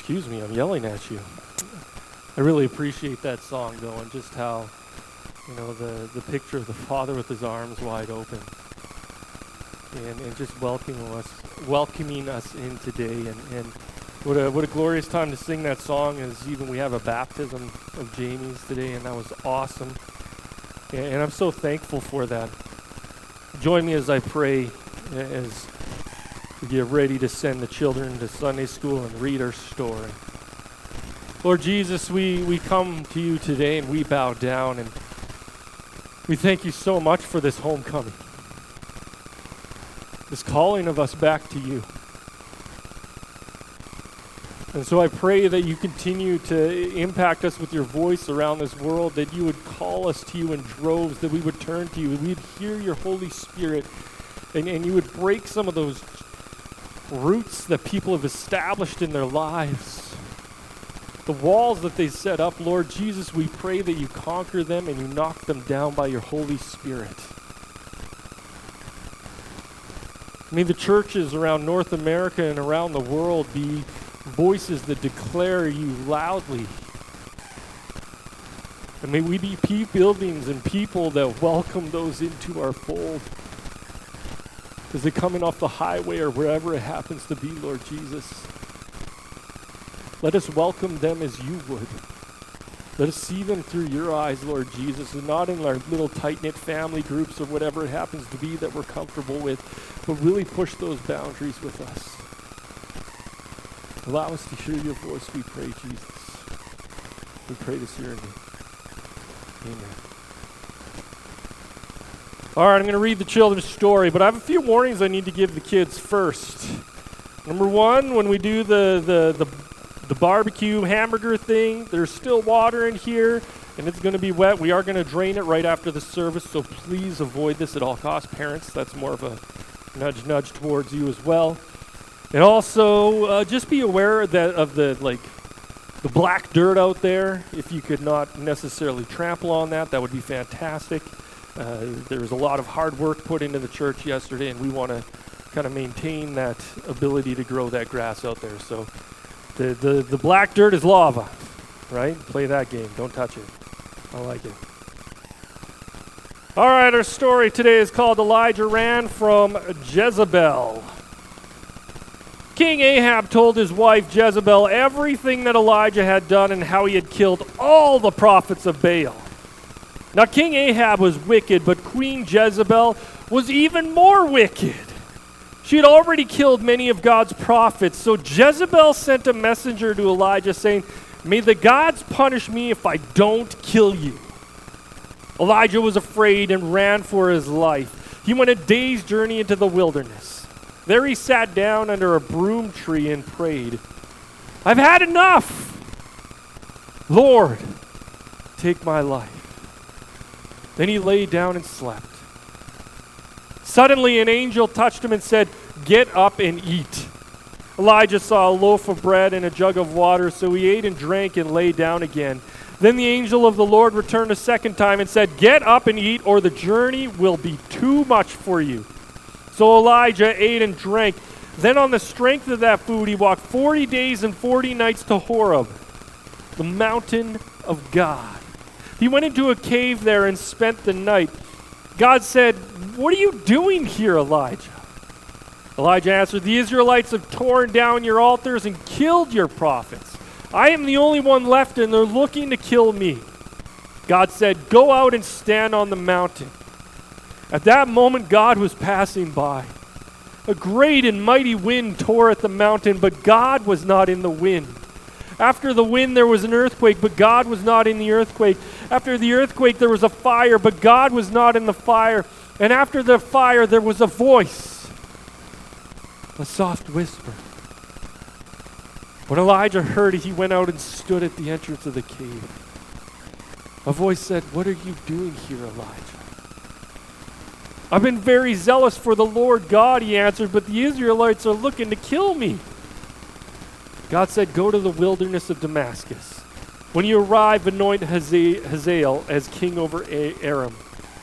Excuse me, I'm yelling at you. I really appreciate that song, though, and just how, the picture of the Father with his arms wide open, and just welcoming us in today, and what a glorious time to sing that song. Is even we have a baptism of Jamie's today, and that was awesome, and I'm so thankful for that. Join me as I pray, as we get ready to send the children to Sunday school and read our story. Lord Jesus, we come to you today and we bow down, and we thank you so much for this homecoming, this calling of us back to you. And so I pray that you continue to impact us with your voice around this world, that you would call us to you in droves, that we would turn to you, we'd hear your Holy Spirit, and you would break some of those roots that people have established in their lives, the walls that they set up. Lord Jesus, we pray that you conquer them and you knock them down by your Holy Spirit. May the churches around North America and around the world be voices that declare you loudly. And may we be buildings and people that welcome those into our fold as they're coming off the highway or wherever it happens to be, Lord Jesus. Let us welcome them as you would. Let us see them through your eyes, Lord Jesus, and not in our little tight-knit family groups or whatever it happens to be that we're comfortable with, but really push those boundaries with us. Allow us to hear your voice, we pray, Jesus. We pray this here in your name. Amen. All right, I'm going to read the children's story, but I have a few warnings I need to give the kids first. Number one, when we do the barbecue hamburger thing, there's still water in here, and it's going to be wet. We are going to drain it right after the service, so please avoid this at all costs. Parents, that's more of a nudge towards you as well. And also, just be aware that of the black dirt out there. If you could not necessarily trample on that, that would be fantastic. There was a lot of hard work put into the church yesterday, and we want to kind of maintain that ability to grow that grass out there. So the black dirt is lava, right? Play that game. Don't touch it. I like it. All right, our story today is called Elijah Ran from Jezebel. King Ahab told his wife Jezebel everything that Elijah had done and how he had killed all the prophets of Baal. Now King Ahab was wicked, but Queen Jezebel was even more wicked. She had already killed many of God's prophets, so Jezebel sent a messenger to Elijah saying, "May the gods punish me if I don't kill you." Elijah was afraid and ran for his life. He went a day's journey into the wilderness. There he sat down under a broom tree and prayed, "I've had enough. Lord, take my life." Then he lay down and slept. Suddenly an angel touched him and said, "Get up and eat." Elijah saw a loaf of bread and a jug of water, so he ate and drank and lay down again. Then the angel of the Lord returned a second time and said, "Get up and eat, or the journey will be too much for you." So Elijah ate and drank. Then on the strength of that food, he walked 40 days and 40 nights to Horeb, the mountain of God. He went into a cave there and spent the night. God said, "What are you doing here, Elijah?" Elijah answered, "The Israelites have torn down your altars and killed your prophets. I am the only one left, and they're looking to kill me." God said, "Go out and stand on the mountain." At that moment, God was passing by. A great and mighty wind tore at the mountain, but God was not in the wind. After the wind, there was an earthquake, but God was not in the earthquake. After the earthquake, there was a fire, but God was not in the fire. And after the fire, there was a voice, a soft whisper. When Elijah heard it, he went out and stood at the entrance of the cave. A voice said, "What are you doing here, Elijah?" "I've been very zealous for the Lord God," he answered, "but the Israelites are looking to kill me." God said, "Go to the wilderness of Damascus. When you arrive, anoint Hazael as king over Aram.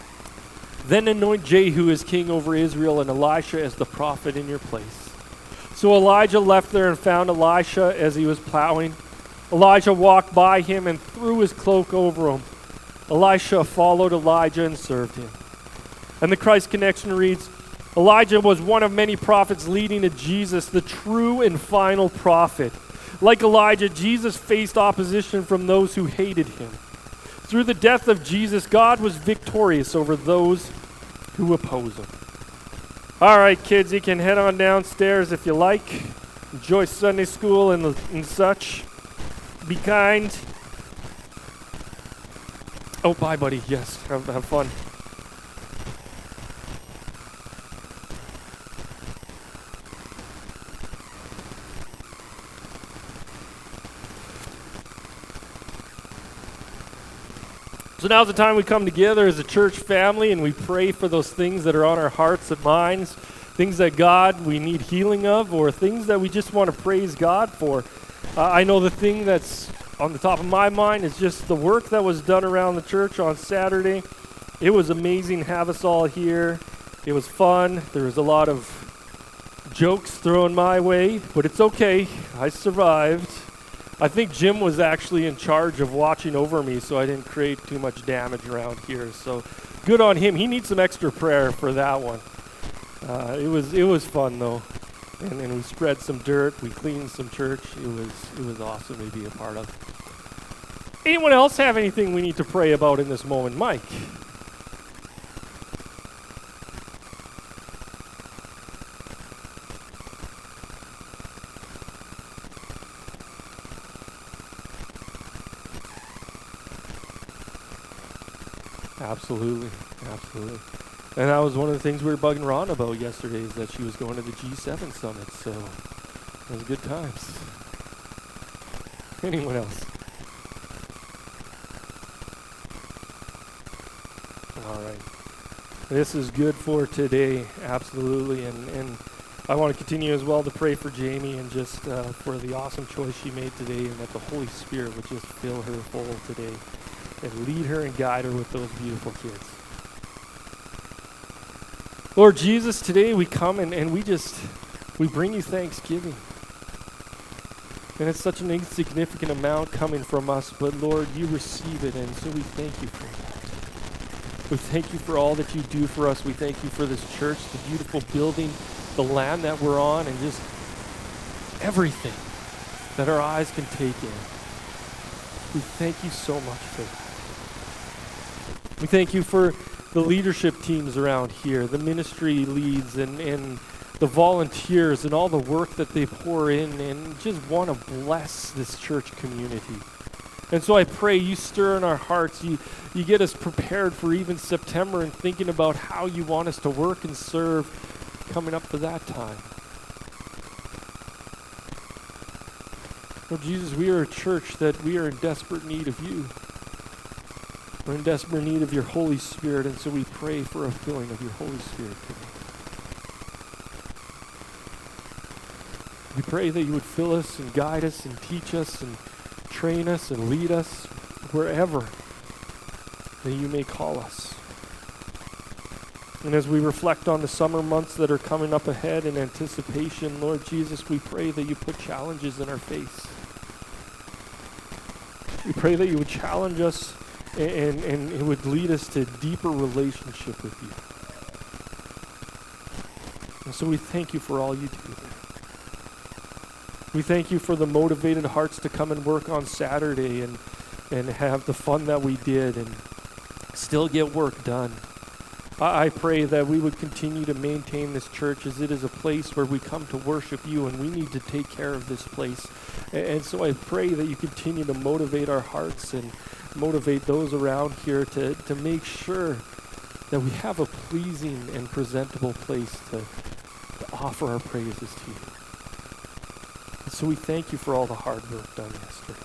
Then anoint Jehu as king over Israel and Elisha as the prophet in your place." So Elijah left there and found Elisha as he was plowing. Elijah walked by him and threw his cloak over him. Elisha followed Elijah and served him. And the Christ Connection reads, Elijah was one of many prophets leading to Jesus, the true and final prophet. Like Elijah, Jesus faced opposition from those who hated him. Through the death of Jesus, God was victorious over those who oppose him. All right, kids, you can head on downstairs if you like. Enjoy Sunday school and such. Be kind. Oh, bye, buddy. Yes, have fun. So now's the time we come together as a church family and we pray for those things that are on our hearts and minds, things that God we need healing of, or things that we just want to praise God for. I know the thing that's on the top of my mind is just the work that was done around the church on Saturday. It was amazing to have us all here. It was fun. There was a lot of jokes thrown my way, but it's okay. I survived. I think Jim was actually in charge of watching over me, so I didn't create too much damage around here. So good on him. He needs some extra prayer for that one. It was fun though, and we spread some dirt. We cleaned some church. It was awesome to be a part of. Anyone else have anything we need to pray about in this moment, Mike? Absolutely. And that was one of the things we were bugging Ron about yesterday, is that she was going to the G7 summit, so it was good times. Anyone else? All right. This is good for today, absolutely, and I want to continue as well to pray for Jamie and just for the awesome choice she made today, and that the Holy Spirit would just fill her full today and lead her and guide her with those beautiful kids. Lord Jesus, today we come and we bring you thanksgiving. And it's such an insignificant amount coming from us, but Lord, you receive it, and so we thank you for that. We thank you for all that you do for us. We thank you for this church, the beautiful building, the land that we're on, and just everything that our eyes can take in. We thank you so much for that. We thank you for the leadership teams around here, the ministry leads and the volunteers and all the work that they pour in, and just want to bless this church community. And so I pray you stir in our hearts, you get us prepared for even September and thinking about how you want us to work and serve coming up for that time. Lord Jesus, we are a church that we are in desperate need of you. We're in desperate need of your Holy Spirit, and so we pray for a filling of your Holy Spirit today. We pray that you would fill us and guide us and teach us and train us and lead us wherever that you may call us. And as we reflect on the summer months that are coming up ahead in anticipation, Lord Jesus, we pray that you put challenges in our face. We pray that you would challenge us and it would lead us to a deeper relationship with you. And so we thank you for all you do. We thank you for the motivated hearts to come and work on Saturday and have the fun that we did and still get work done. I pray that we would continue to maintain this church as it is a place where we come to worship you, and we need to take care of this place. And so I pray that you continue to motivate our hearts and motivate those around here to make sure that we have a pleasing and presentable place to offer our praises to you. And so we thank you for all the hard work done yesterday.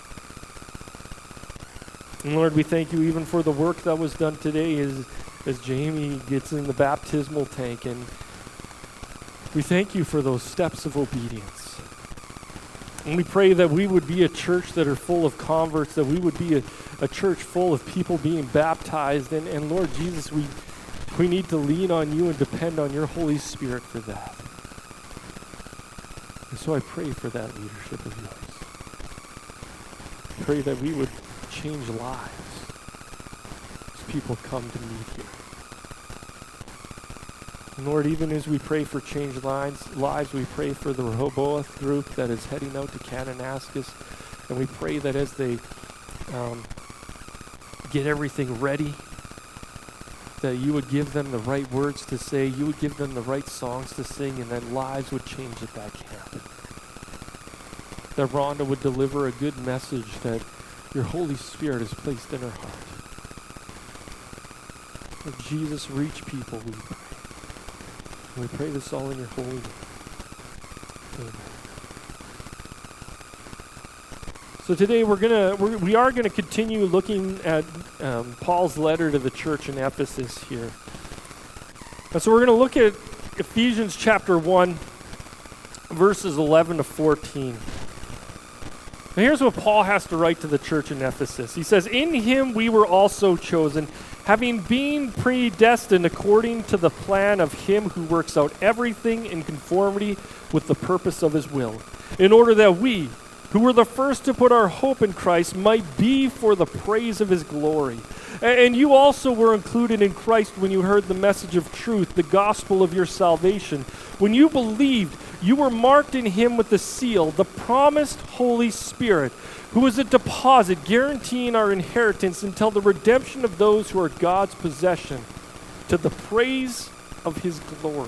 And Lord, we thank you even for the work that was done today as Jamie gets in the baptismal tank, and we thank you for those steps of obedience. And we pray that we would be a church that are full of converts, that we would be a church full of people being baptized. And Lord Jesus, we need to lean on you and depend on your Holy Spirit for that. And so I pray for that leadership of yours. Pray that we would change lives as people come to meet here. And Lord, even as we pray for changed lives, we pray for the Rehoboth group that is heading out to Kananaskis. And we pray that as they get everything ready, that you would give them the right words to say, you would give them the right songs to sing, and that lives would change at that camp. That Rhonda would deliver a good message that your Holy Spirit has placed in her heart. Lord Jesus, reach people, we pray. And we pray this all in your holy name. Amen. So today we are gonna continue looking at Paul's letter to the church in Ephesus here. And so we're gonna look at Ephesians chapter 1, verses 11 to 14. Now here's what Paul has to write to the church in Ephesus. He says, "In him we were also chosen, having been predestined according to the plan of him who works out everything in conformity with the purpose of his will, in order that we, who were the first to put our hope in Christ, might be for the praise of his glory. And you also were included in Christ when you heard the message of truth, the gospel of your salvation. When you believed, you were marked in him with the seal, the promised Holy Spirit, who is a deposit guaranteeing our inheritance until the redemption of those who are God's possession, to the praise of his glory."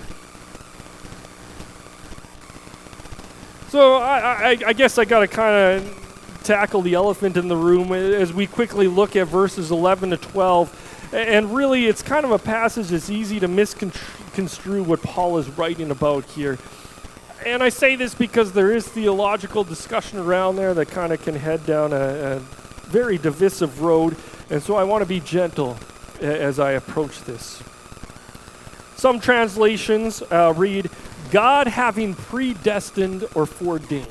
So I guess I got to kind of tackle the elephant in the room as we quickly look at verses 11 to 12. And really, it's kind of a passage that's easy to misconstrue what Paul is writing about here. And I say this because there is theological discussion around there that kind of can head down a very divisive road. And so I want to be gentle as I approach this. Some translations read, "God having predestined or foreordained."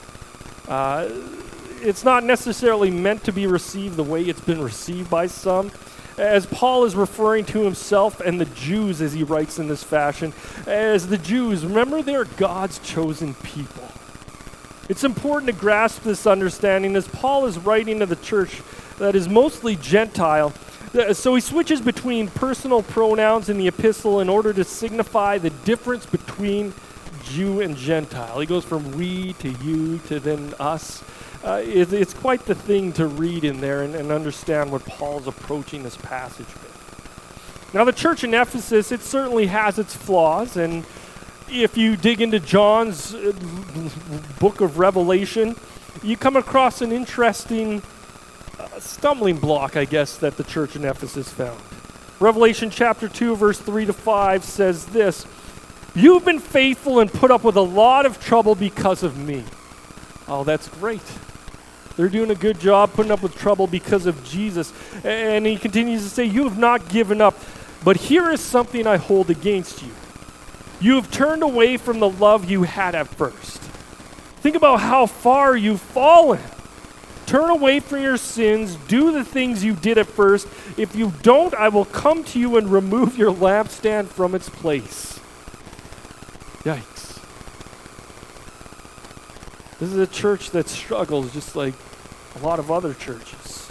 It's not necessarily meant to be received the way it's been received by some, as Paul is referring to himself and the Jews as he writes in this fashion. As the Jews, remember, they're God's chosen people. It's important to grasp this understanding as Paul is writing to the church that is mostly Gentile. So he switches between personal pronouns in the epistle in order to signify the difference between Jew and Gentile. He goes from we to you to then us. It's quite the thing to read in there and understand what Paul's approaching this passage with. Now the church in Ephesus, it certainly has its flaws, and if you dig into John's book of Revelation, you come across an interesting stumbling block, I guess, that the church in Ephesus found. Revelation chapter 2, verse 3 to 5 says this, "You've been faithful and put up with a lot of trouble because of me." Oh, that's great. They're doing a good job putting up with trouble because of Jesus. And he continues to say, "You have not given up, but here is something I hold against you. You have turned away from the love you had at first." Think about how far you've fallen. Turn away from your sins, do the things you did at first. If you don't, I will come to you and remove your lampstand from its place. Yikes. This is a church that struggles just like a lot of other churches.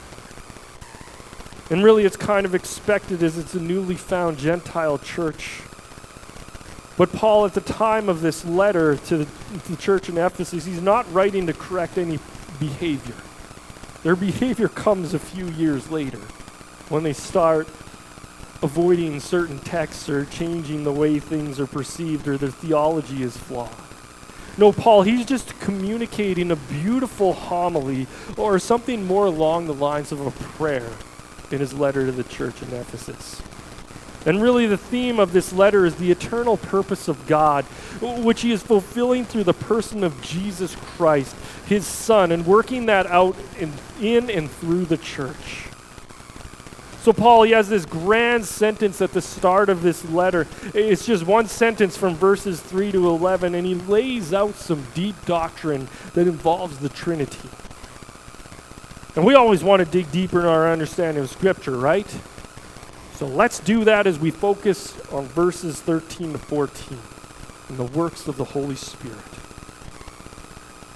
And really it's kind of expected as it's a newly found Gentile church. But Paul, at the time of this letter to the church in Ephesus, he's not writing to correct any behavior. Their behavior comes a few years later when they start avoiding certain texts or changing the way things are perceived or their theology is flawed. No, Paul, he's just communicating a beautiful homily or something more along the lines of a prayer in his letter to the church in Ephesus. And really the theme of this letter is the eternal purpose of God, which he is fulfilling through the person of Jesus Christ, his Son, and working that out in and through the church. So Paul, he has this grand sentence at the start of this letter. It's just one sentence from verses 3 to 11, and he lays out some deep doctrine that involves the Trinity. And we always want to dig deeper in our understanding of Scripture, right? So let's do that as we focus on verses 13 to 14 and the works of the Holy Spirit.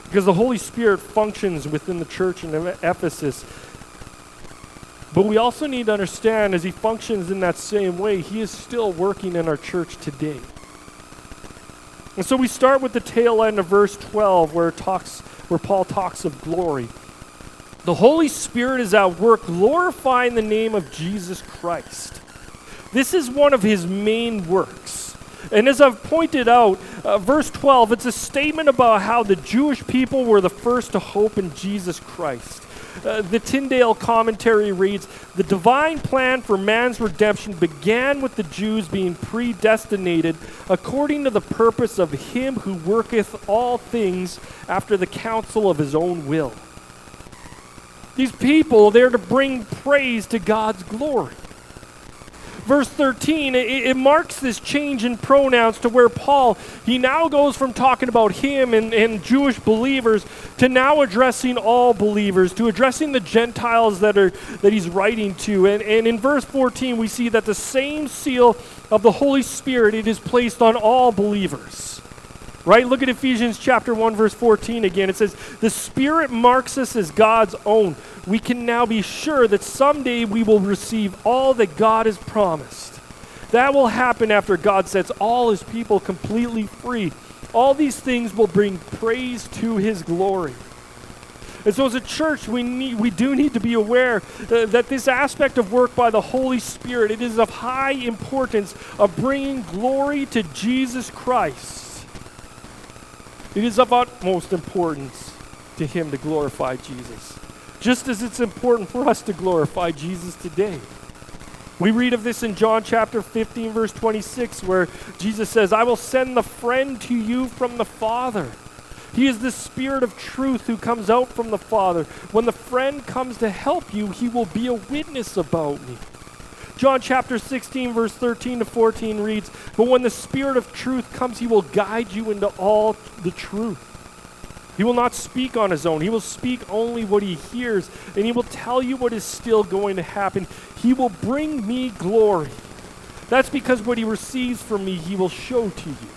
because the Holy Spirit functions within the church in Ephesus. But we also need to understand, as he functions in that same way, he is still working in our church today. And so we start with the tail end of verse 12 where Paul talks of glory. The Holy Spirit is at work glorifying the name of Jesus Christ. This is one of his main works. And as I've pointed out, verse 12, it's a statement about how the Jewish people were the first to hope in Jesus Christ. The Tyndale commentary reads, "The divine plan for man's redemption began with the Jews being predestinated according to the purpose of him who worketh all things after the counsel of his own will." These people, they're to bring praise to God's glory. Verse 13, it marks this change in pronouns to where Paul, he now goes from talking about him and Jewish believers to now addressing all believers, to addressing the Gentiles that he's writing to. And in verse 14, we see that the same seal of the Holy Spirit, it is placed on all believers. Right? Look at Ephesians chapter 1, verse 14 again. It says, "The Spirit marks us as God's own. We can now be sure that someday we will receive all that God has promised." That will happen after God sets all his people completely free. All these things will bring praise to his glory. And so as a church, we do need to be aware that this aspect of work by the Holy Spirit, it is of high importance of bringing glory to Jesus Christ. It is of utmost importance to him to glorify Jesus, just as it's important for us to glorify Jesus today. We read of this in John chapter 15, verse 26, where Jesus says, "I will send the friend to you from the Father. He is the Spirit of truth who comes out from the Father. When the friend comes to help you, he will be a witness about me." John chapter 16, verse 13 to 14 reads, "But when the Spirit of truth comes, he will guide you into all the truth. He will not speak on his own. He will speak only what he hears, and he will tell you what is still going to happen. He will bring me glory. That's because what he receives from me, he will show to you."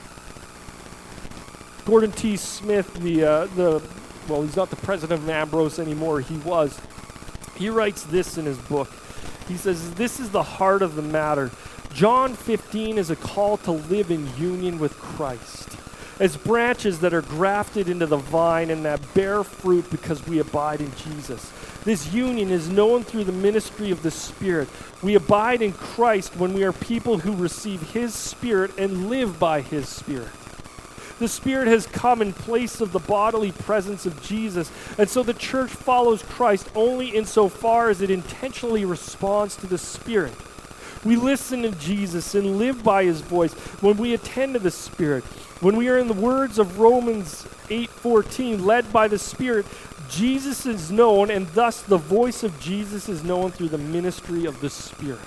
Gordon T. Smith, he's not the president of Ambrose anymore. He was. He writes this in his book. He says, "This is the heart of the matter. John 15 is a call to live in union with Christ, as branches that are grafted into the vine and that bear fruit because we abide in Jesus. This union is known through the ministry of the Spirit. We abide in Christ when we are people who receive his Spirit and live by his Spirit. The Spirit has come in place of the bodily presence of Jesus, and so the church follows Christ only insofar as it intentionally responds to the Spirit. We listen to Jesus and live by his voice when we attend to the Spirit. When we are, in the words of Romans 8:14, led by the Spirit, Jesus is known, and thus the voice of Jesus is known through the ministry of the Spirit."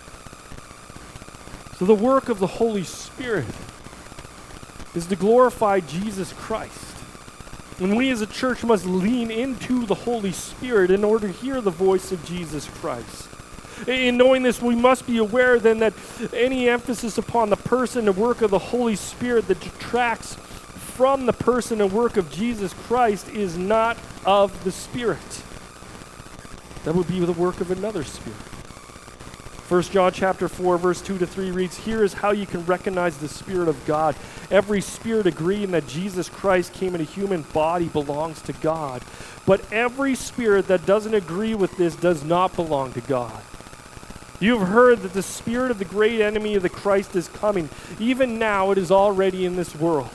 So the work of the Holy Spirit is to glorify Jesus Christ. And we as a church must lean into the Holy Spirit in order to hear the voice of Jesus Christ. In knowing this, we must be aware then that any emphasis upon the person and work of the Holy Spirit that detracts from the person and work of Jesus Christ is not of the Spirit. That would be the work of another spirit. 1 John chapter 4, verse 2 to 3 reads, "Here is how you can recognize the Spirit of God. Every spirit agreeing that Jesus Christ came in a human body belongs to God. But every spirit that doesn't agree with this does not belong to God. You have heard that the spirit of the great enemy of the Christ is coming. Even now it is already in this world."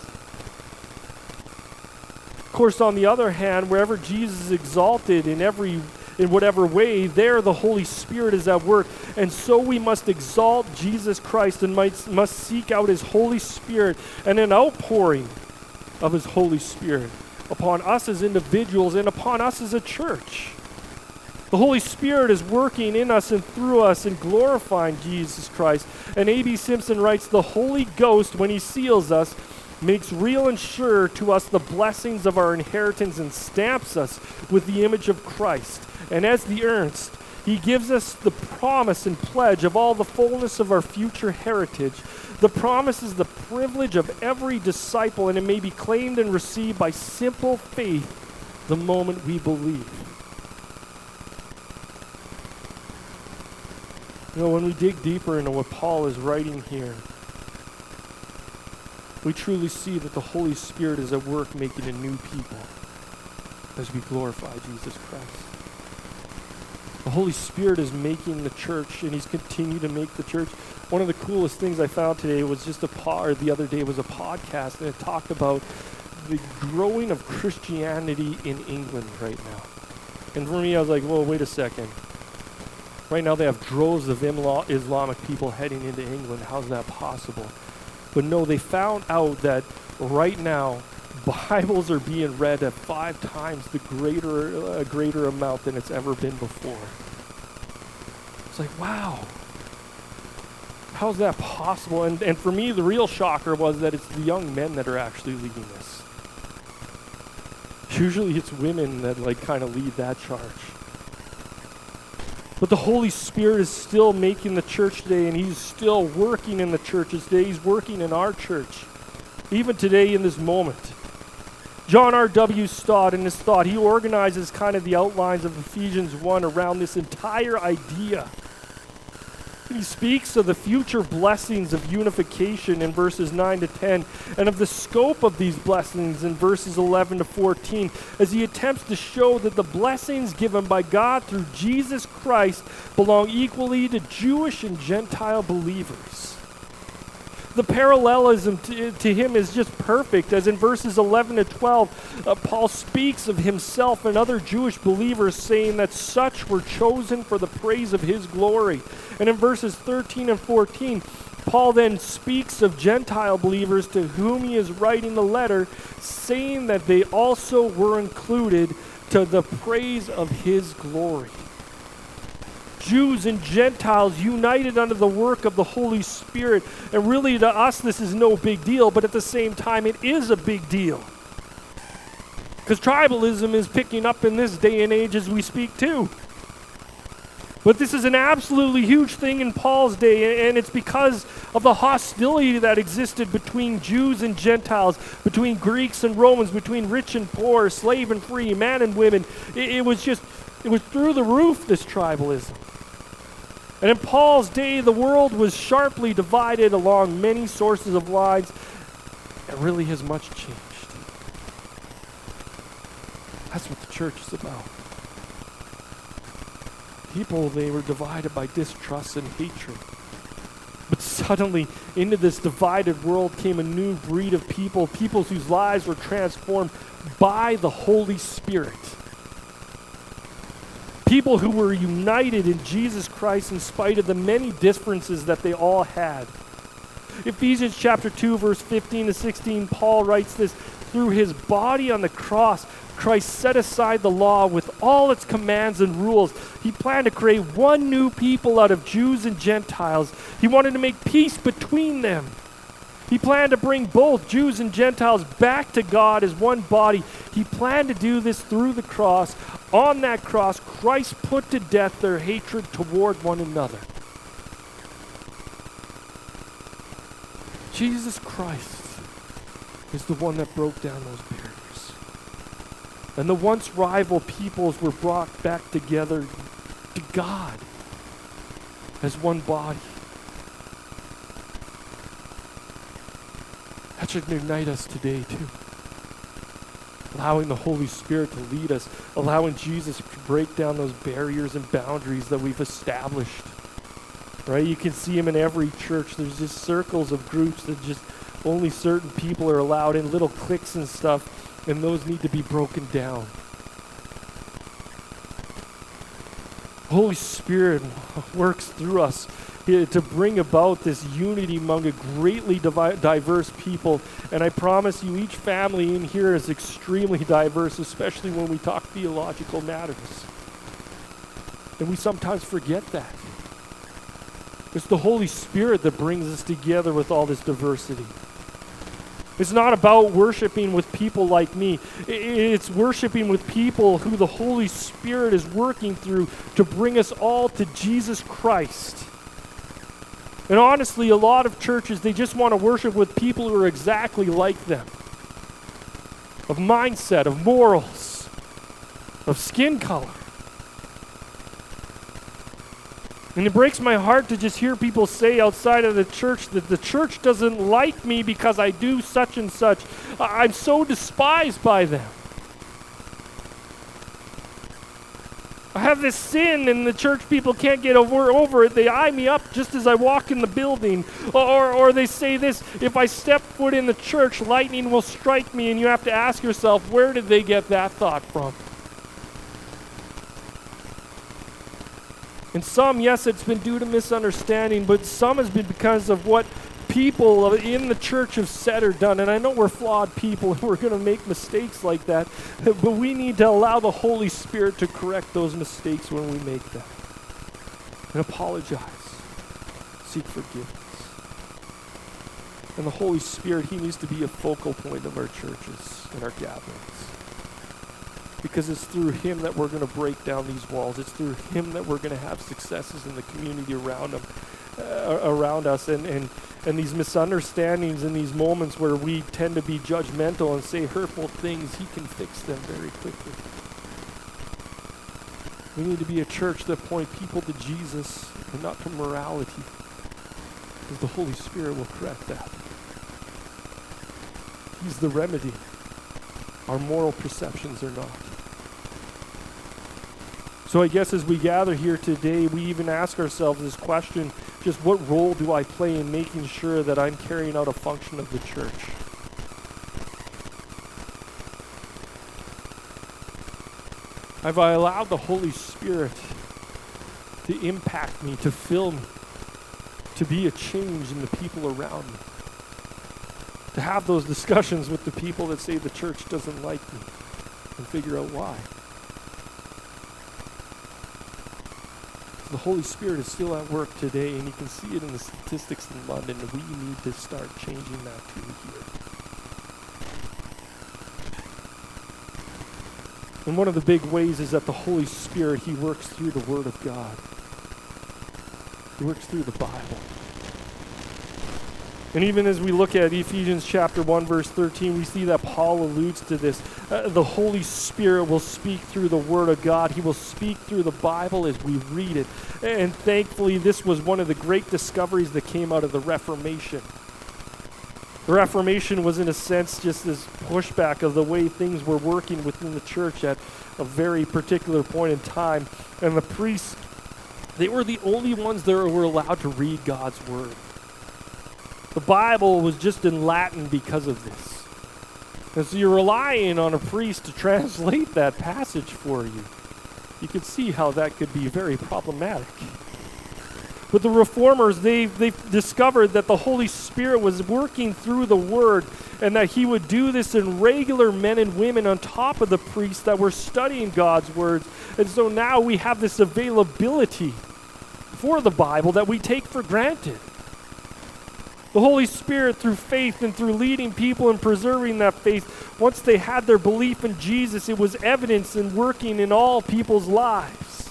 Of course, on the other hand, wherever Jesus is exalted in whatever way, there the Holy Spirit is at work. And so we must exalt Jesus Christ and must seek out his Holy Spirit and an outpouring of his Holy Spirit upon us as individuals and upon us as a church. The Holy Spirit is working in us and through us and glorifying Jesus Christ. And A.B. Simpson writes, "The Holy Ghost, when he seals us, makes real and sure to us the blessings of our inheritance and stamps us with the image of Christ. And as the ernst, He gives us the promise and pledge of all the fullness of our future heritage. The promise is the privilege of every disciple, and it may be claimed and received by simple faith the moment we believe. You know, when we dig deeper into what Paul is writing here, we truly see that the Holy Spirit is at work making a new people as we glorify Jesus Christ. The Holy Spirit is making the church, and he's continued to make the church. One of the coolest things I found today was just the other day was a podcast, and it talked about the growing of Christianity in England right now. And for me, I was like, whoa, wait a second. Right now they have droves of Islamic people heading into England. How's that possible? But no, they found out that right now, Bibles are being read at 5 times the greater amount than it's ever been before. It's like, wow. How's that possible? And for me, the real shocker was that it's the young men that are actually leading this. Usually it's women that kind of lead that charge. But the Holy Spirit is still making the church today, and he's still working in the churches today. He's working in our church, even today in this moment. John R.W. Stott, in his thought, he organizes kind of the outlines of Ephesians 1 around this entire idea. He speaks of the future blessings of unification in verses 9 to 10, and of the scope of these blessings in verses 11 to 14, as he attempts to show that the blessings given by God through Jesus Christ belong equally to Jewish and Gentile believers. The parallelism to him is just perfect, as in verses 11 to 12, Paul speaks of himself and other Jewish believers, saying that such were chosen for the praise of his glory. And in verses 13 and 14, Paul then speaks of Gentile believers to whom he is writing the letter, saying that they also were included to the praise of his glory. Jews and Gentiles united under the work of the Holy Spirit. And really to us this is no big deal, but at the same time it is a big deal. Because tribalism is picking up in this day and age as we speak too. But this is an absolutely huge thing in Paul's day, and it's because of the hostility that existed between Jews and Gentiles, between Greeks and Romans, between rich and poor, slave and free, man and women. It was through the roof, this tribalism. And in Paul's day, the world was sharply divided along many sources of lines, and really has much changed. That's what the church is about. People, they were divided by distrust and hatred. But suddenly, into this divided world came a new breed of people whose lives were transformed by the Holy Spirit. People who were united in Jesus Christ in spite of the many differences that they all had. Ephesians chapter 2, verse 15 to 16, Paul writes this: through his body on the cross, Christ set aside the law with all its commands and rules. He planned to create one new people out of Jews and Gentiles. He wanted to make peace between them. He planned to bring both Jews and Gentiles back to God as one body. He planned to do this through the cross. On that cross, Christ put to death their hatred toward one another. Jesus Christ is the one that broke down those barriers. And the once rival peoples were brought back together to God as one body. That should unite us today too. Allowing the Holy Spirit to lead us, allowing Jesus to break down those barriers and boundaries that we've established. Right? You can see him in every church. There's just circles of groups that just only certain people are allowed in, little cliques and stuff, and those need to be broken down. Holy Spirit works through us to bring about this unity among a greatly diverse people. And I promise you, each family in here is extremely diverse, especially when we talk theological matters. And we sometimes forget that. It's the Holy Spirit that brings us together with all this diversity. It's not about worshiping with people like me. It's worshiping with people who the Holy Spirit is working through to bring us all to Jesus Christ. And honestly, a lot of churches, they just want to worship with people who are exactly like them. Of mindset, of morals, of skin color. And it breaks my heart to just hear people say outside of the church that the church doesn't like me because I do such and such. I'm so despised by them. I have this sin and the church people can't get over it. They eye me up just as I walk in the building. Or they say this, if I step foot in the church, lightning will strike me. And you have to ask yourself, where did they get that thought from? And some, yes, it's been due to misunderstanding, but some has been because of what people in the church have said or done. And I know we're flawed people and we're going to make mistakes like that, but we need to allow the Holy Spirit to correct those mistakes when we make them. And apologize. Seek forgiveness. And the Holy Spirit, He needs to be a focal point of our churches and our gatherings. Because it's through Him that we're going to break down these walls. It's through Him that we're going to have successes in the community around us. And these misunderstandings and these moments where we tend to be judgmental and say hurtful things, He can fix them very quickly. We need to be a church that point people to Jesus and not to morality. Because the Holy Spirit will correct that. He's the remedy. Our moral perceptions are not. So I guess as we gather here today, we even ask ourselves this question, just what role do I play in making sure that I'm carrying out a function of the church? Have I allowed the Holy Spirit to impact me, to fill me, to be a change in the people around me? To have those discussions with the people that say the church doesn't like me and figure out why. The Holy Spirit is still at work today, and you can see it in the statistics in London. We need to start changing that too here. And one of the big ways is that the Holy Spirit, He works through the Word of God. He works through the Bible. And even as we look at Ephesians chapter 1, verse 13, we see that Paul alludes to this. The Holy Spirit will speak through the Word of God. He will speak through the Bible as we read it. And thankfully, this was one of the great discoveries that came out of the Reformation. The Reformation was, in a sense, just this pushback of the way things were working within the church at a very particular point in time. And the priests, they were the only ones that were allowed to read God's Word. The Bible was just in Latin because of this. And so you're relying on a priest to translate that passage for you. You can see how that could be very problematic. But the Reformers, they discovered that the Holy Spirit was working through the Word and that He would do this in regular men and women on top of the priests that were studying God's words. And so now we have this availability for the Bible that we take for granted. The Holy Spirit, through faith and through leading people and preserving that faith, once they had their belief in Jesus, it was evidence and working in all people's lives.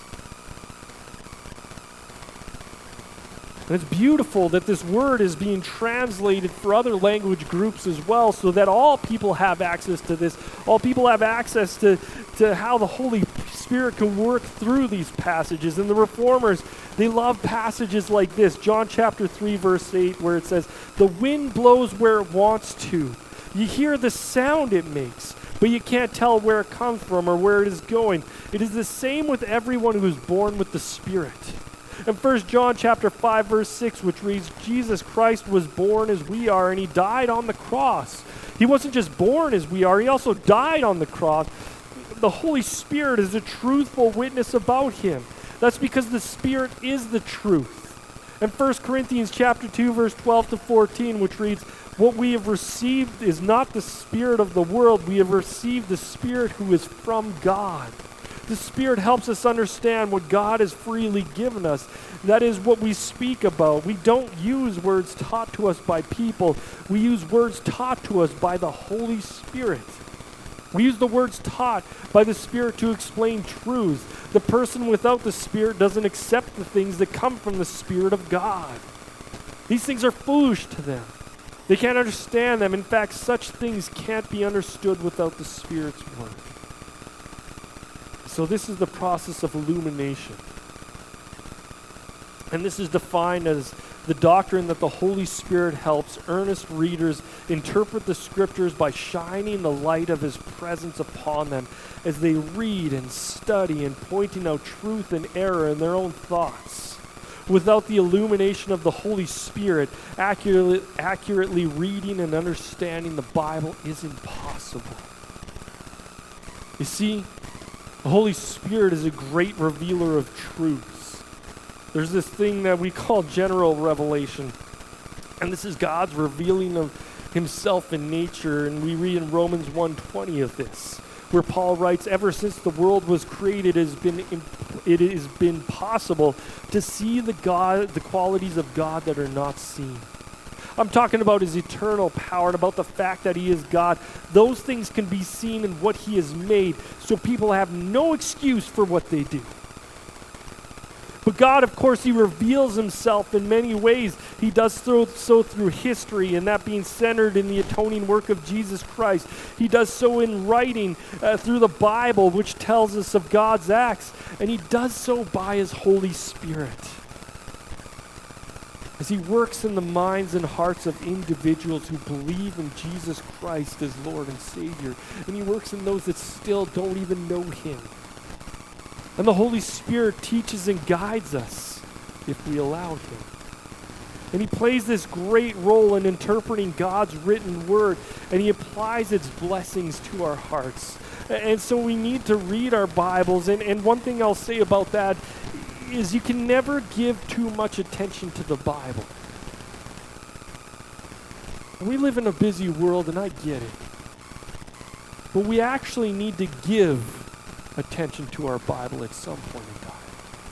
And it's beautiful that this word is being translated for other language groups as well, so that all people have access to this. All people have access to how the Holy Spirit can work through these passages. And the Reformers, they love passages like this. John chapter 3, verse 8, where it says, "The wind blows where it wants to. You hear the sound it makes, but you can't tell where it comes from or where it is going. It is the same with everyone who is born with the Spirit." And 1 John chapter 5, verse 6, which reads, "Jesus Christ was born as we are, and He died on the cross." He wasn't just born as we are, He also died on the cross. The Holy Spirit is a truthful witness about Him. That's because the Spirit is the truth. And 1 Corinthians chapter 2, verse 12 to 14, which reads, "What we have received is not the spirit of the world. We have received the Spirit who is from God. The Spirit helps us understand what God has freely given us. That is what we speak about. We don't use words taught to us by people. We use words taught to us by the Holy Spirit. We use the words taught by the Spirit to explain truths. The person without the Spirit doesn't accept the things that come from the Spirit of God. These things are foolish to them. They can't understand them. In fact, such things can't be understood without the Spirit's work. So this is the process of illumination. And this is defined as the doctrine that the Holy Spirit helps earnest readers interpret the Scriptures by shining the light of His presence upon them as they read and study and pointing out truth and error in their own thoughts. Without the illumination of the Holy Spirit, accurately reading and understanding the Bible is impossible. You see, the Holy Spirit is a great revealer of truths. There's this thing that we call general revelation, and this is God's revealing of Himself in nature, and we read in Romans 1:20 of this, where Paul writes, "Ever since the world was created, it has been possible to see the qualities of God that are not seen." I'm talking about His eternal power and about the fact that He is God. Those things can be seen in what He has made, so people have no excuse for what they do. But God, of course, He reveals Himself in many ways. He does so through history, and that being centered in the atoning work of Jesus Christ. He does so in writing through the Bible, which tells us of God's acts. And He does so by His Holy Spirit, as He works in the minds and hearts of individuals who believe in Jesus Christ as Lord and Savior. And He works in those that still don't even know Him. And the Holy Spirit teaches and guides us if we allow Him. And He plays this great role in interpreting God's written word, and He applies its blessings to our hearts. And so we need to read our Bibles, and one thing I'll say about that is you can never give too much attention to the Bible. We live in a busy world, and I get it. But we actually need to give attention to our Bible at some point in time.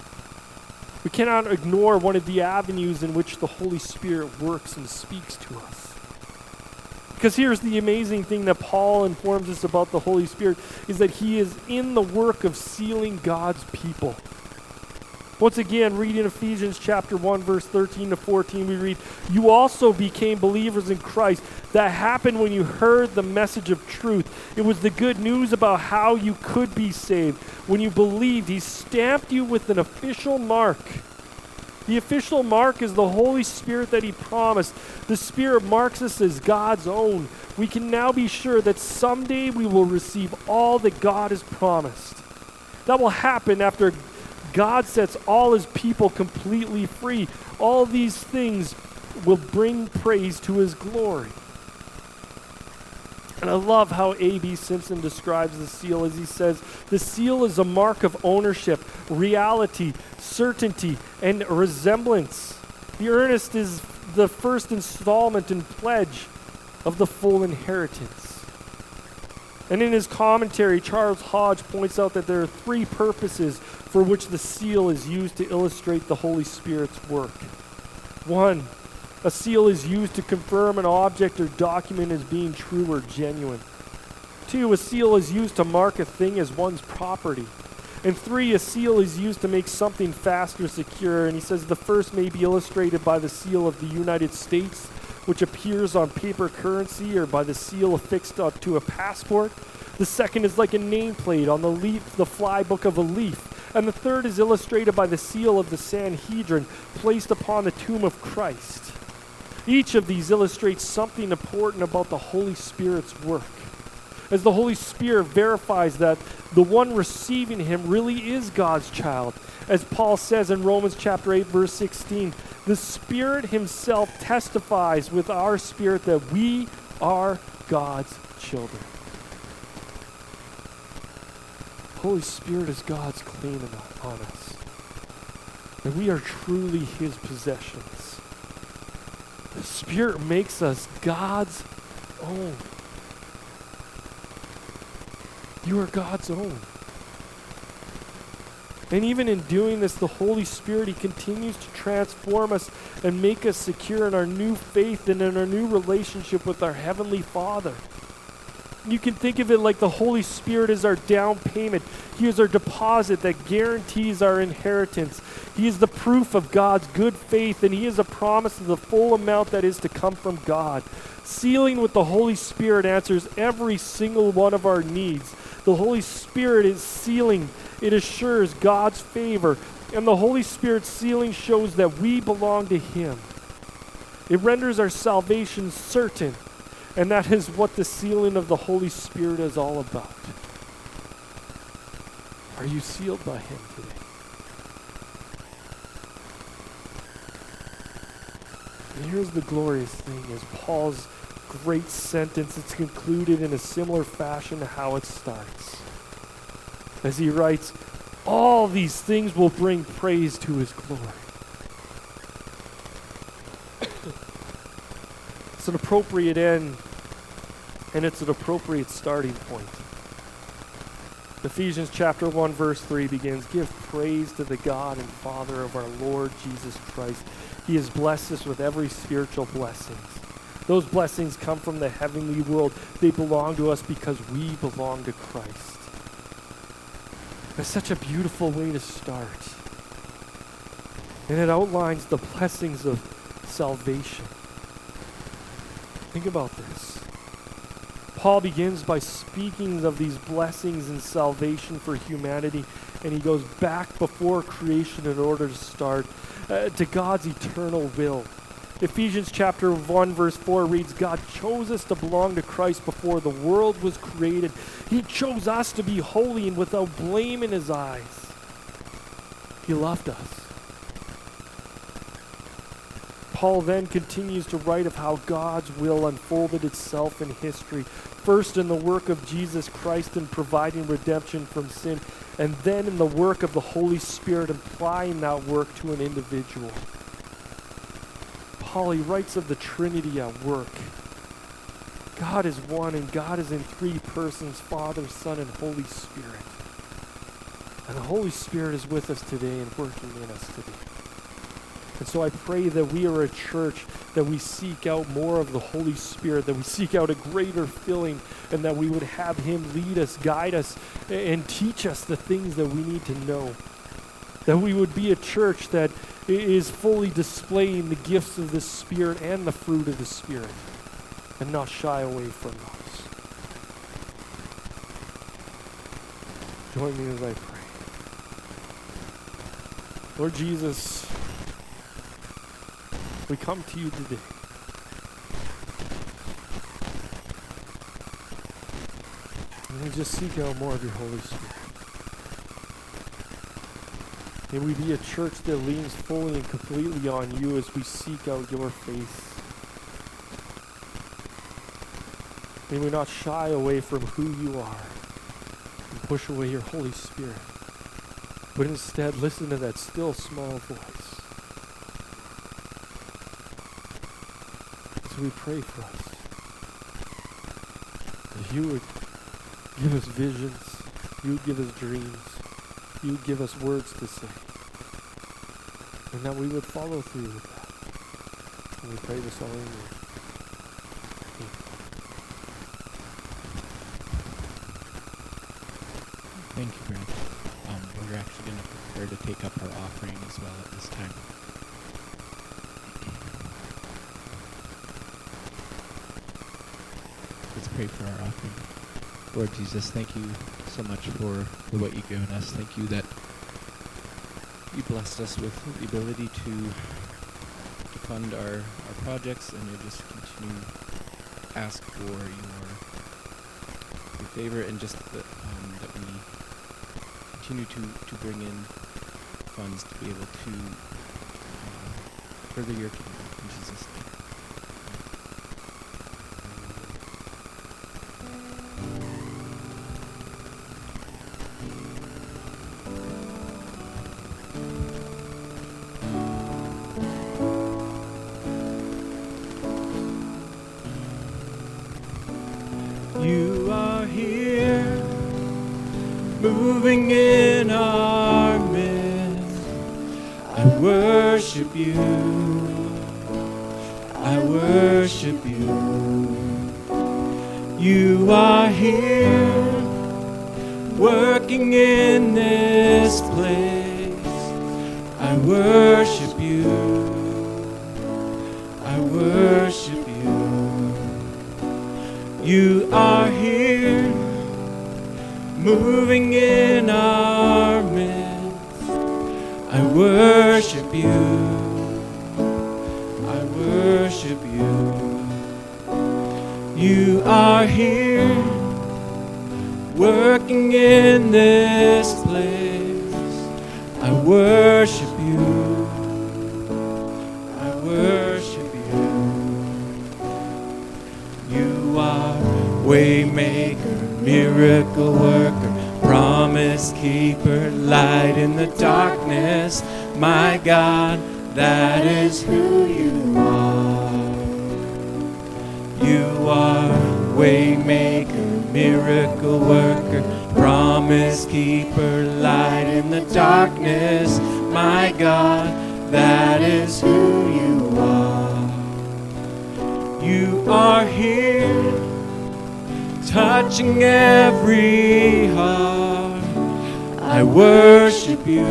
We cannot ignore one of the avenues in which the Holy Spirit works and speaks to us. Because here's the amazing thing that Paul informs us about the Holy Spirit, is that He is in the work of sealing God's people. Once again, reading Ephesians chapter 1, verse 13 to 14, we read, "You also became believers in Christ. That happened when you heard the message of truth. It was the good news about how you could be saved. When you believed, He stamped you with an official mark." The official mark is the Holy Spirit that He promised. The Spirit marks us as God's own. We can now be sure that someday we will receive all that God has promised. That will happen after God sets all His people completely free. All these things will bring praise to His glory. And I love how A.B. Simpson describes the seal, as he says, "The seal is a mark of ownership, reality, certainty, and resemblance. The earnest is the first installment and pledge of the full inheritance." And in his commentary, Charles Hodge points out that there are three purposes for which the seal is used to illustrate the Holy Spirit's work. 1, a seal is used to confirm an object or document as being true or genuine. 2, a seal is used to mark a thing as one's property. And 3, a seal is used to make something fast or secure. And he says the first may be illustrated by the seal of the United States, which appears on paper currency, or by the seal affixed to a passport. The second is like a nameplate on the fly book of a leaf. And the third is illustrated by the seal of the Sanhedrin placed upon the tomb of Christ. Each of these illustrates something important about the Holy Spirit's work, as the Holy Spirit verifies that the one receiving Him really is God's child. As Paul says in Romans chapter 8, verse 16, "The Spirit Himself testifies with our spirit that we are God's children." Holy Spirit is God's claim on us, and we are truly His possessions. The Spirit makes us God's own. You are God's own. And even in doing this, the Holy Spirit, He continues to transform us and make us secure in our new faith and in our new relationship with our Heavenly Father. You can think of it like the Holy Spirit is our down payment. He is our deposit that guarantees our inheritance. He is the proof of God's good faith, and He is a promise of the full amount that is to come from God. Sealing with the Holy Spirit answers every single one of our needs. The Holy Spirit is sealing. It assures God's favor, and the Holy Spirit's sealing shows that we belong to Him. It renders our salvation certain, and that is what the sealing of the Holy Spirit is all about. Are you sealed by Him today? And here's the glorious thing, is Paul's great sentence. It's concluded in a similar fashion to how it starts. As he writes, all these things will bring praise to His glory. It's an appropriate end, and it's an appropriate starting point. Ephesians chapter 1 verse 3 begins, give praise to the God and Father of our Lord Jesus Christ. He has blessed us with every spiritual blessing. Those blessings come from the heavenly world. They belong to us because we belong to Christ. That's such a beautiful way to start. And it outlines the blessings of salvation. Think about this. Paul begins by speaking of these blessings and salvation for humanity, and he goes back before creation in order to start to God's eternal will. Ephesians chapter 1 verse 4 reads, God chose us to belong to Christ before the world was created. He chose us to be holy and without blame in His eyes. He loved us. Paul then continues to write of how God's will unfolded itself in history, first in the work of Jesus Christ in providing redemption from sin, and then in the work of the Holy Spirit applying that work to an individual. Paul, he writes of the Trinity at work. God is one, and God is in three persons, Father, Son, and Holy Spirit. And the Holy Spirit is with us today and working in us today. And so I pray that we are a church that we seek out more of the Holy Spirit, that we seek out a greater filling, and that we would have Him lead us, guide us, and teach us the things that we need to know. That we would be a church that is fully displaying the gifts of the Spirit and the fruit of the Spirit, and not shy away from those. Join me as I pray. Lord Jesus, we come to You today. And we just seek out more of Your Holy Spirit. May we be a church that leans fully and completely on You as we seek out Your face. May we not shy away from who You are and push away Your Holy Spirit, but instead listen to that still small voice. So we pray for us, that You would give us visions, You would give us dreams, You would give us words to say, and that we would follow through with that. And we pray this all in Your name. Thank you, Brad. We're actually going to prepare to take up our offering as well at this time. Let's pray for our offering. Lord Jesus, thank You so much for what You've given us. Thank You that You blessed us with the ability to fund our projects, and You just continue to ask for your favor, and just that we continue to bring in funds to be able to further Your kingdom. In Jesus' name. You are here, moving in our midst. worship you. I worship you. You are here, working in this place. I worship you. I worship you. You are here, moving in our midst. I worship you. I worship you. You are here, working in this place. I worship you. I worship you. You are waymaker, miracle worker, promise keeper, light in the darkness. My God, that is who you are. You are waymaker, miracle worker, promise keeper, light in the darkness. My God, that is who you are. You are here, touching every heart. I worship you.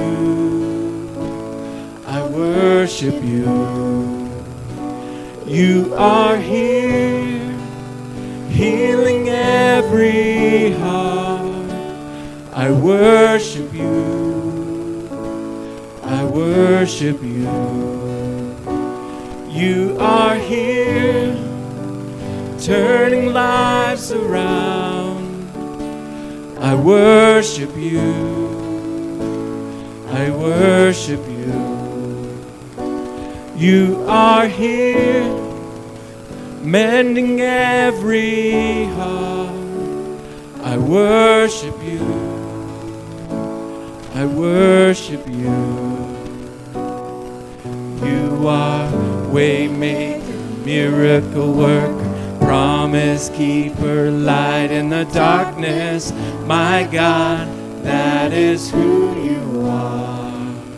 I worship you. You are here, healing every heart. I worship you. I worship you. You are here, turning lives around. I worship you. I worship you. You are here, mending every heart. I worship you. I worship you. You are waymaker, miracle worker, promise keeper, light in the darkness. My God, that is who you are.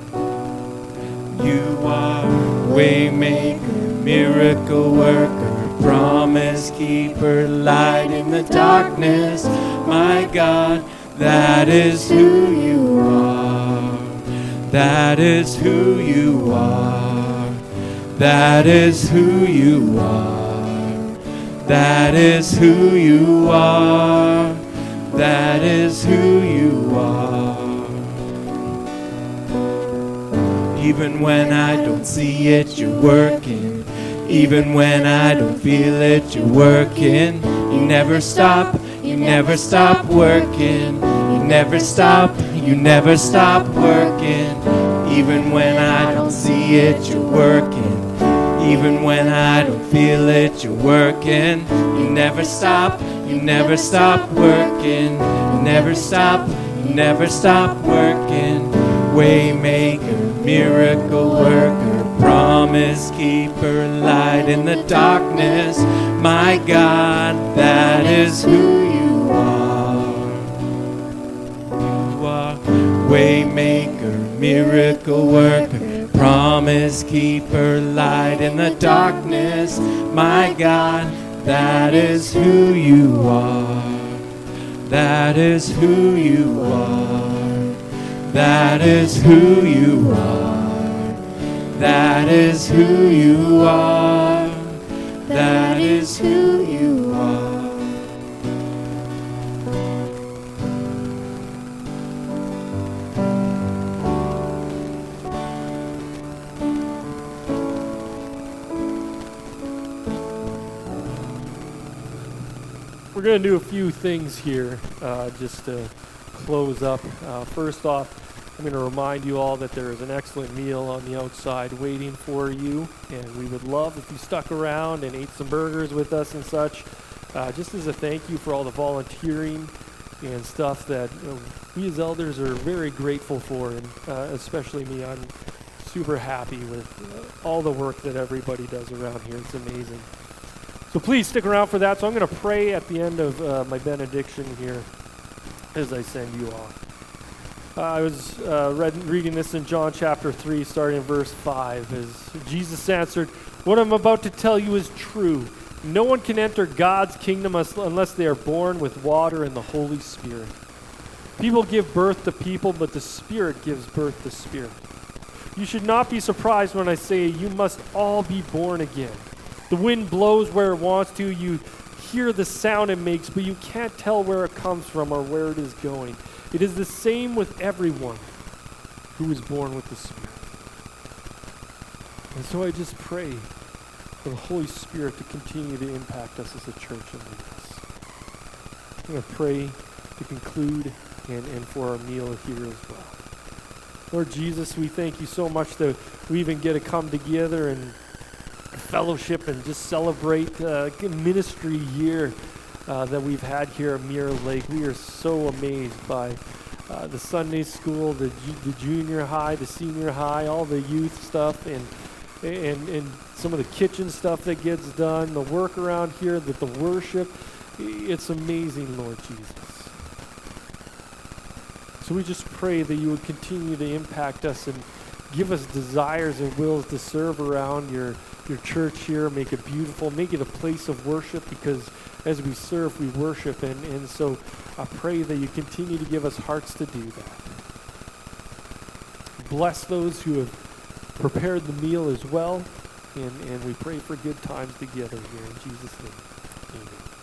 You are waymaker, miracle worker, promise keeper, light in the darkness. My God, that is who you are. That is who you are. That is who you are. That is who you are. That is who you are. Even when I don't see it, you're working. Even when I don't feel it, you're working. You never stop working. You never stop working. Even when I don't see it, you're working. Even when I don't feel it, you're working. You never stop working. You never stop working. Waymaker, miracle worker, promise keeper, light in the darkness. My God, that is who you are. You are waymaker, miracle worker, promise keeper, light in the darkness. My God, that is who you are. That is who you are. That is who you are. That is who you are. That is who you are. We're going to do a few things here just to close up. First off, I'm going to remind you all that there is an excellent meal on the outside waiting for you, and we would love if you stuck around and ate some burgers with us and such, just as a thank you for all the volunteering and stuff that we as elders are very grateful for, and especially me. I'm super happy with all the work that everybody does around here. It's amazing. So please stick around for that. So I'm going to pray at the end of my benediction here as I send you off. I was reading this in John chapter 3, starting in verse 5, as Jesus answered, "What I'm about to tell you is true. No one can enter God's kingdom unless they are born with water and the Holy Spirit. People give birth to people, but the Spirit gives birth to spirit. You should not be surprised when I say you must all be born again. The wind blows where it wants to. You hear the sound it makes, but you can't tell where it comes from or where it is going. It is the same with everyone who is born with the Spirit." And so I just pray for the Holy Spirit to continue to impact us as a church and lead us. I'm going to pray to conclude and for our meal here as well. Lord Jesus, we thank you so much that we even get to come together and fellowship and just celebrate ministry year that we've had here at Mirror Lake. We are so amazed by the Sunday school, the junior high, the senior high, all the youth stuff, and some of the kitchen stuff that gets done, the work around here, the worship. It's amazing, Lord Jesus. So we just pray that you would continue to impact us and give us desires and wills to serve around your church here, make it beautiful, make it a place of worship, because as we serve, we worship. And so I pray that you continue to give us hearts to do that. Bless those who have prepared the meal as well, and we pray for good times together here in Jesus' name. Amen.